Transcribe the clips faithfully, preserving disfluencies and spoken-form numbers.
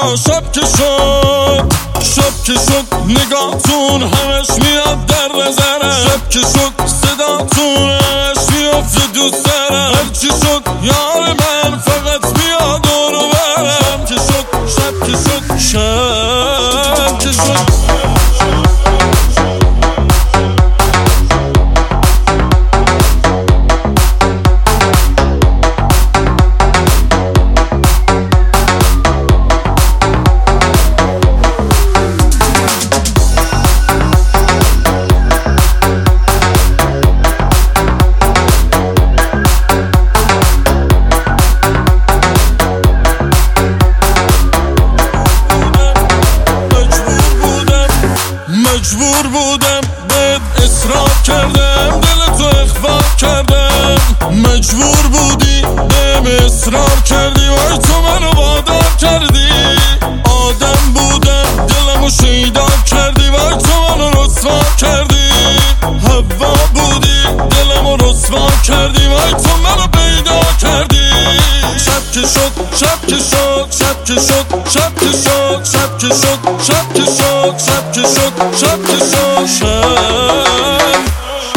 آقا شب که شد شب که شد نگاهتون همش میاد در نظره شب که شد صداتون همش میافت دوست دارم هرچی شد یار من فقط میاد دورو برم شب که شد شب که شد شب که شد مجبور بودم بهت اصرار کردم دل تو اخفا کردم مجبور بودی بهم اصرار کردی وای تو منو وادار کردی آدم بودم دلمو شیدا کردی وای تو منو رسوا کردی هوا بودی دلمو رسوا کردی وای تو منو پیدا کردی شب که شد شب که شد شب که شد شب که شد شب که شد شب که شد شب که شد شب که شد شب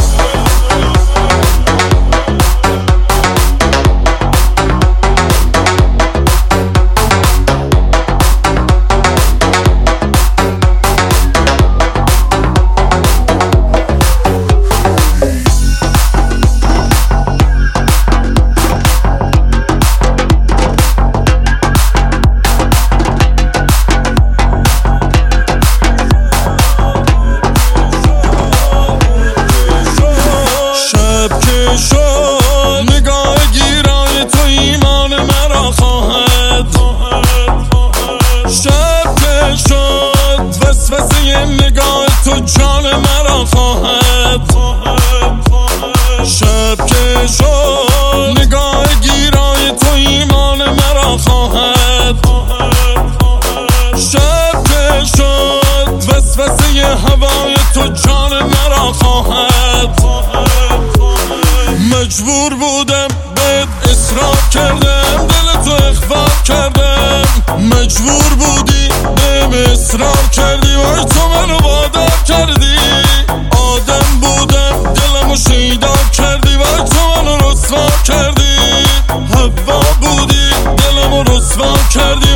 نگاه تو جان مرا خواهد شب که شد نگاه گیرای تو ایمان مرا خواهد شب که شد وسوسه هوای تو جان مرا خواهد مجبور بودم بهت اصرار کردم دل تو اخفا کردم مجبور بودی بهم اصرار کردی وای تو منو وادار کردی آدم بودم دلمو شیدا کردی وای تو منو رسوا کردی هوا بودی دلمو رسوا کردی